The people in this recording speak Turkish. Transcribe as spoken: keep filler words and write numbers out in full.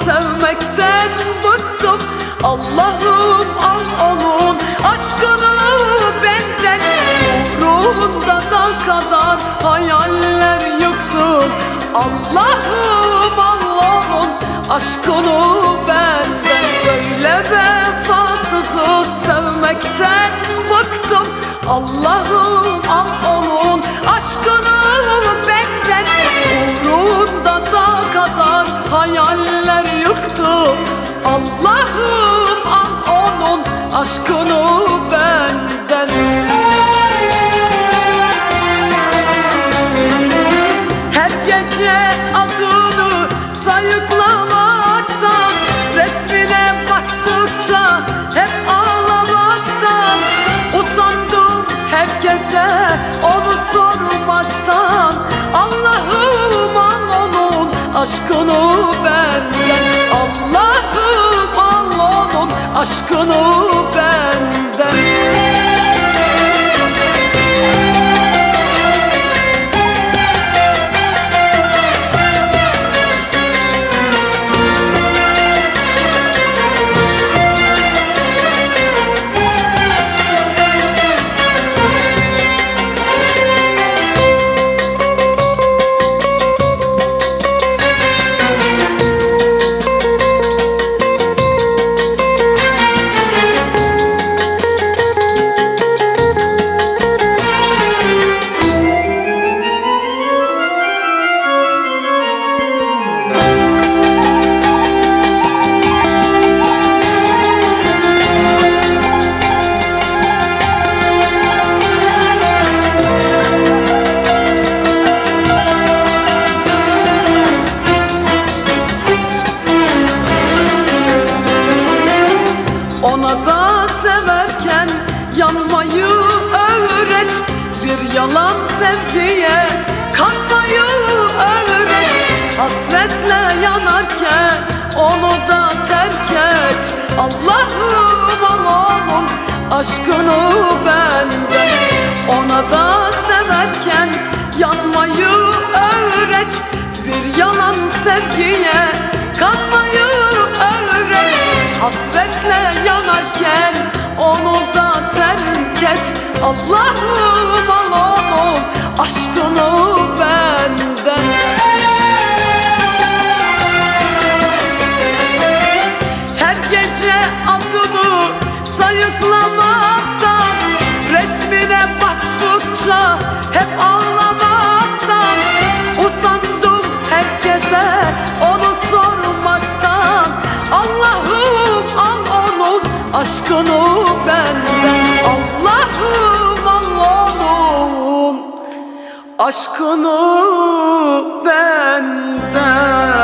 sevmekten bıktım. Allah'ım al onun aşkını benden, uğrunda dağ kadar hayaller yıktım. Allah'ım al onun aşkını benden, böyle vefasızı sevmekten bıktım. Allah'ım al onun aşkını benden, uğrunda dağ kadar hayaller yıktım. Allah'ım al onun aşkını benden. Her gece adını sayıklamaktan, resmine baktıkça hep ağlamaktan, usandım herkese onu sormaktan. Allah'ım al onun aşkını benden, Allah'ım al onun aşkını benden. Ona da severken yanmayı öğret, bir yalan sevgiye kanmayı öğret. Hasretle yanarken onu da terk et. Allah'ım al onun aşkını benden, ona da severken yanmayı öğret, bir yalan sevgiye kanmayı öğret. Hasretle yanarken onu da terk et. Allah'ım al onun aşkını benden. Her gece adını sayıklamaktan, resmine baktıkça hep ağlamaktan, usandım herkese onu sormaktan. Allah'ım al onun aşkını benden, Allah'ım al onun aşkını benden.